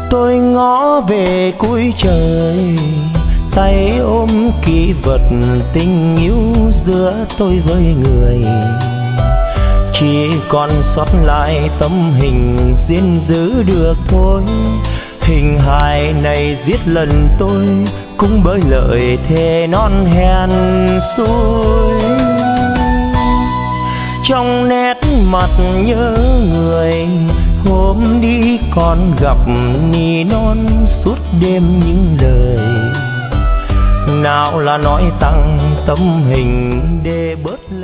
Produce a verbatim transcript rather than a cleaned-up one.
Tôi ngó về cuối trời, tay ôm kỷ vật tình yêu giữa tôi với người. Chỉ còn sót lại tấm hình xin giữ được thôi. Hình hài này giết lần tôi cũng bởi lời thề non hèn xuôi. Trong nét mặt nhớ người, hôm đi còn gặp nỉ non suốt đêm những lời. Nào là nói tăng tấm hình để bớt